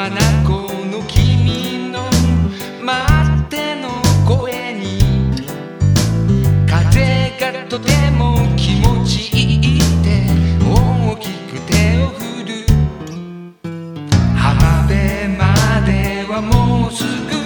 眼の君の待っての声に風がとても気持ちいいって大きく手を振る。浜辺まではもうすぐ